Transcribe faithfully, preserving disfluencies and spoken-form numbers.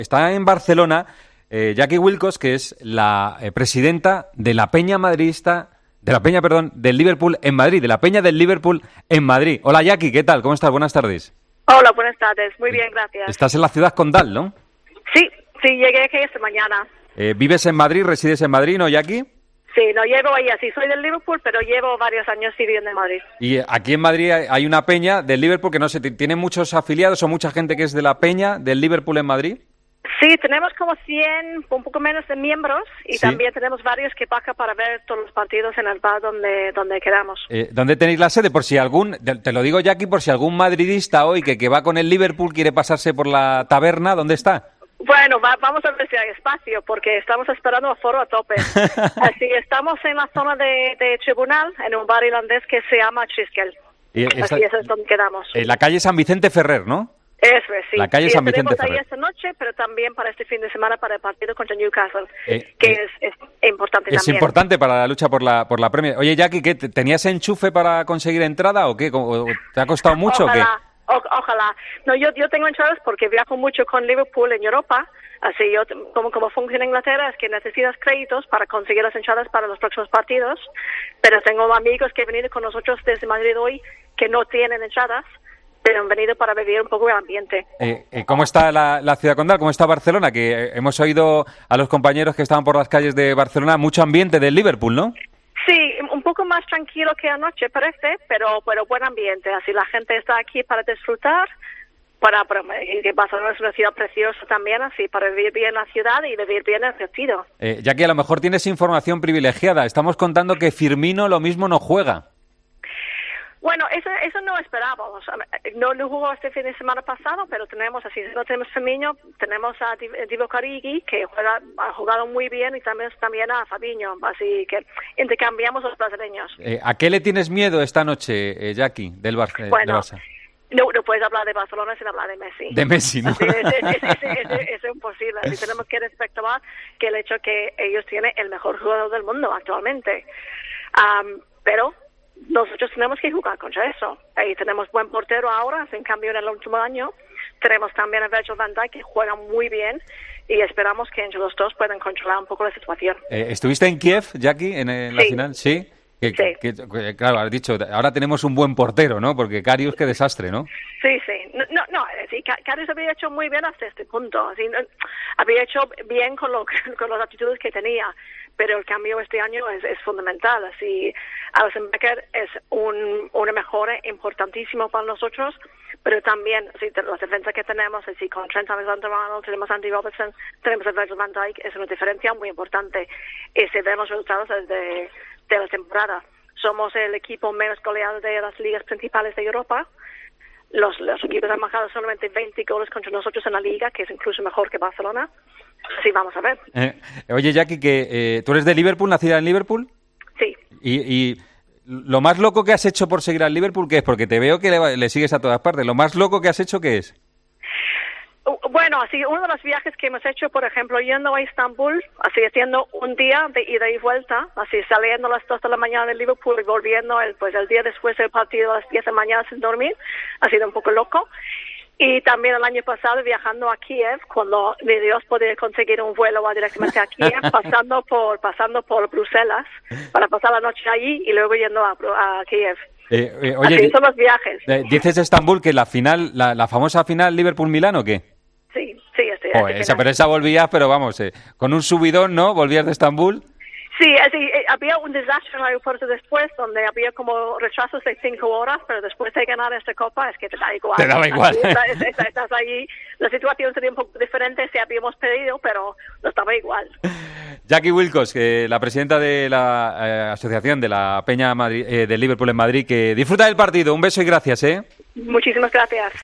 Está en Barcelona eh, Jackie Wilcos, que es la eh, presidenta de la Peña Madridista, de la Peña, perdón, del Liverpool en Madrid, de la Peña del Liverpool en Madrid. Hola Jackie, ¿qué tal? ¿Cómo estás? Buenas tardes. Hola, buenas tardes. Muy bien, gracias. Estás en la ciudad condal, ¿no? Sí, sí, llegué aquí esta mañana. Eh, ¿Vives en Madrid, resides en Madrid, no, Jackie? Sí, no llevo ahí así, soy del Liverpool, pero llevo varios años viviendo en Madrid. Y aquí en Madrid hay una peña del Liverpool que no sé, ¿tiene muchos afiliados o mucha gente que es de la peña del Liverpool en Madrid? Sí, tenemos como cien, un poco menos de miembros y ¿Sí? También tenemos varios que pagan para ver todos los partidos en el bar donde, donde quedamos. Eh, ¿Dónde tenéis la sede? Por si algún, te lo digo Jackie, por si algún madridista hoy que, que va con el Liverpool quiere pasarse por la taberna, ¿dónde está? Bueno, va, vamos a ver si hay espacio, porque estamos esperando aforo a tope. Así, estamos en la zona de, de tribunal, en un bar irlandés que se llama Triskel. Y esta, Así es donde quedamos. En la calle San Vicente Ferrer, ¿no? Eso es, sí. La calle y San Vicente estaremos Ferrer. ahí esta noche, pero también para este fin de semana para el partido contra Newcastle, Eh, que eh, es, es importante Es también. importante para la lucha por la por la Premier. Oye, Jackie, ¿qué, ¿tenías enchufe para conseguir entrada o qué? ¿O ¿Te ha costado mucho ojalá, o qué? O, ojalá. No, yo, yo tengo entradas porque viajo mucho con Liverpool en Europa. Así, yo, como, como funciona Inglaterra, es que necesitas créditos para conseguir las entradas para los próximos partidos. Pero tengo amigos que han venido con nosotros desde Madrid hoy que no tienen entradas, pero han venido para vivir un poco el ambiente. Eh, eh, ¿Cómo está la, la ciudad condal? ¿Cómo está Barcelona? Que eh, hemos oído a los compañeros que estaban por las calles de Barcelona mucho ambiente del Liverpool, ¿no? Sí, un poco más tranquilo que anoche parece, pero pero buen ambiente. Así la gente está aquí para disfrutar, para, para que Barcelona es una ciudad preciosa también, así para vivir bien la ciudad y vivir bien el partido. Eh, Jackie, a lo mejor tienes información privilegiada. Estamos contando que Firmino lo mismo no juega. Bueno, eso, eso no esperábamos. No, no jugó este fin de semana pasado, pero tenemos, así, no tenemos Firmino, tenemos a Divock Origi, que juega, ha jugado muy bien, y también, también a Fabinho, así que intercambiamos los brasileños. Eh, ¿A qué le tienes miedo esta noche, eh, Jackie, del Barça? Bueno, de Barça? No, no puedes hablar de Barcelona sin hablar de Messi. De Messi, ¿no? Así, es, es, es, es, es, es imposible. Así tenemos que respetar que el hecho que ellos tienen el mejor jugador del mundo actualmente. Um, pero nosotros tenemos que jugar contra eso. Ahí tenemos buen portero ahora, en cambio en el último año. Tenemos también a Virgil van Dijk, que juega muy bien, y esperamos que entre los dos puedan controlar un poco la situación. Eh, ¿Estuviste en Kiev, Jackie, en, en la Sí. final? Sí. Que, Sí. que, que, claro, has dicho, ahora tenemos un buen portero, ¿no? Porque Karius, qué desastre, ¿no? Sí, sí. No, no, no sí, Karius había hecho muy bien hasta este punto. Así, no, había hecho bien con, lo, con las actitudes que tenía, pero el cambio este año es, es fundamental. Así, Alisson Becker es un, una mejora importantísima para nosotros, pero también así, las defensas que tenemos, así, con Trent Alexander-Arnold, tenemos a Andy Robertson, tenemos a Virgil van Dijk, es una diferencia muy importante. Y si vemos resultados desde de la temporada. Somos el equipo menos goleado de las ligas principales de Europa. Los, los equipos han marcado solamente veinte goles contra nosotros en la liga, que es incluso mejor que Barcelona. Así vamos a ver. Eh, oye, Jackie, que eh, ¿tú eres de Liverpool, nacida en Liverpool? Sí. Y, y lo más loco que has hecho por seguir al Liverpool, ¿qué es? Porque te veo que le, le sigues a todas partes. ¿Lo más loco que has hecho qué es? Bueno, así uno de los viajes que hemos hecho, por ejemplo, yendo a Estambul, así haciendo un día de ida y vuelta, así saliendo a las dos de la mañana de Liverpool y volviendo el, pues el día después del partido a las diez de la mañana sin dormir, ha sido un poco loco. Y también el año pasado viajando a Kiev, cuando ni Dios podía conseguir un vuelo directamente a Kiev, pasando por pasando por Bruselas para pasar la noche allí y luego yendo a, a Kiev. Eh, eh, oye, así son los viajes. Eh, ¿dices Estambul que la final, la, la famosa final Liverpool-Milán o qué? Sí, sí, estoy. Oh, esa, pero esa volvías, pero vamos, eh, con un subidón, ¿no? ¿Volvías de Estambul? Sí, así, eh, había un desastre en el aeropuerto después, donde había como retrasos de cinco horas, pero después de ganar esta copa es que te da igual. Te daba igual. Así, estás, estás, estás ahí, la situación sería un poco diferente si habíamos pedido, pero no estaba igual. Jackie Wilcos, eh, la presidenta de la eh, Asociación de la Peña Madrid, eh, del Liverpool en Madrid, que disfruta del partido. Un beso y gracias, ¿eh? Muchísimas gracias.